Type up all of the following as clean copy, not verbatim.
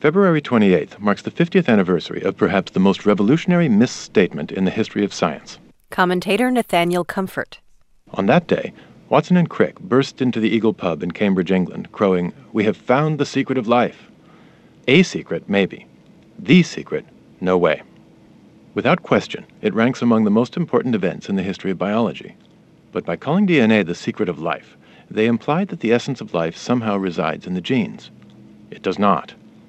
February 28th marks the 50th anniversary of perhaps the most revolutionary misstatement in the history of science. Commentator Nathaniel Comfort. On that day, Watson and Crick burst into the Eagle Pub in Cambridge, England, crowing, "We have found the secret of life." A secret, maybe. The secret, no way. Without question, it ranks among the most important events in the history of biology. But by calling DNA the secret of life, they implied that the essence of life somehow resides in the genes. It does not.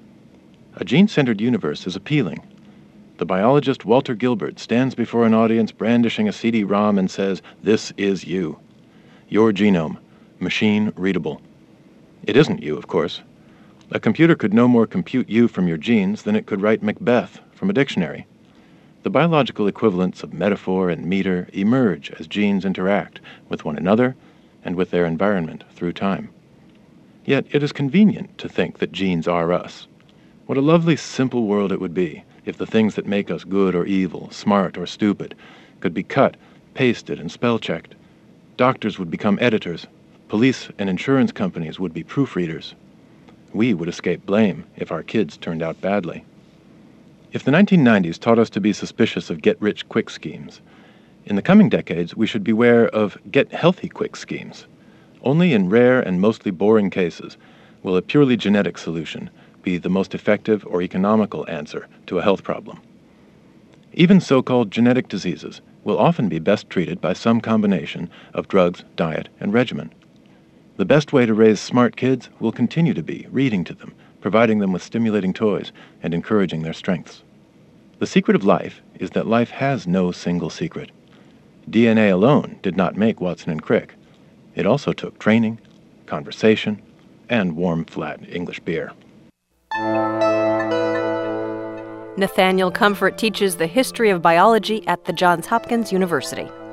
A gene-centered universe is appealing. The biologist Walter Gilbert stands before an audience brandishing a CD-ROM and says, "This is you. Your genome, machine-readable." It isn't you, of course. A computer could no more compute you from your genes than it could write Macbeth from a dictionary. The biological equivalents of metaphor and meter emerge as genes interact with one another and with their environment through time. Yet it is convenient to think that genes are us. What a lovely, simple world it would be if the things that make us good or evil, smart or stupid, could be cut, pasted, and spell-checked. Doctors would become editors. Police and insurance companies would be proofreaders. We would escape blame if our kids turned out badly. If the 1990s taught us to be suspicious of get-rich-quick schemes, in the coming decades we should beware of get-healthy-quick schemes. Only in rare and mostly boring cases will a purely genetic solution be the most effective or economical answer to a health problem. Even so-called genetic diseases will often be best treated by some combination of drugs, diet, and regimen. The best way to raise smart kids will continue to be reading to them, providing them with stimulating toys, and encouraging their strengths. The secret of life is that life has no single secret. DNA alone did not make Watson and Crick. It also took training, conversation, and warm, flat English beer. Nathaniel Comfort teaches the history of biology at the Johns Hopkins University.